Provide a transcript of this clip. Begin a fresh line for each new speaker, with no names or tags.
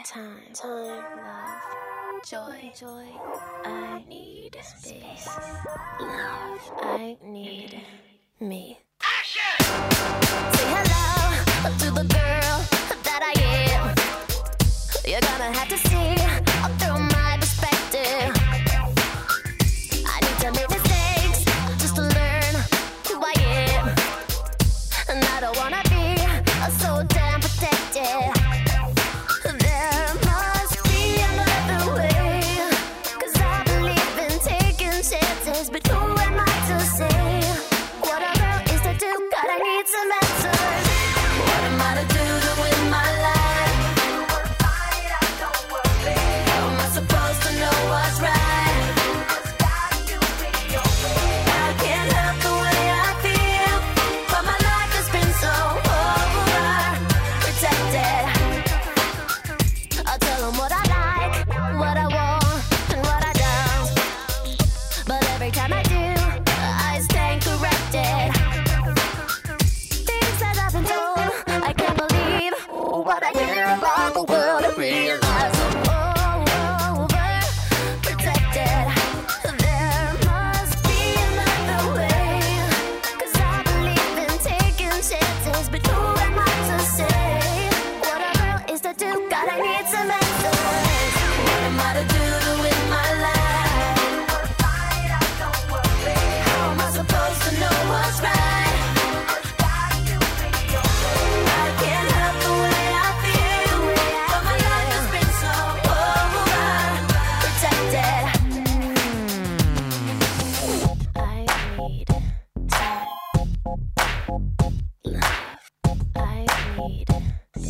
love, joy. I need space, love. I need me. Say hello to the girl that I am. You're gonna have to see through my perspective. I need to make mistakes just to learn who I am. And I don't wanna be so damn protected. There must be another way, 'cause I believe in taking chances. But who am I to say what a girl is to do? God, I need some answers. What am I to do to win my life? How am I supposed to know what's right? I can't help the way I feel, but my life has been so overprotected. I'll tell them what I like, what I want, and what I don't. But every time I do, I stand corrected. Things that I've been told, I can't believe what I hear about the world and realize I'm overprotected. There must be another way, 'cause I believe in taking chances. But who am I to say what a girl is to do? God, I need some answers. What am I to do to win my life? How am I supposed to know what's right? I can't help the way I feel, but my life has been so overprotected. I need time, love. I need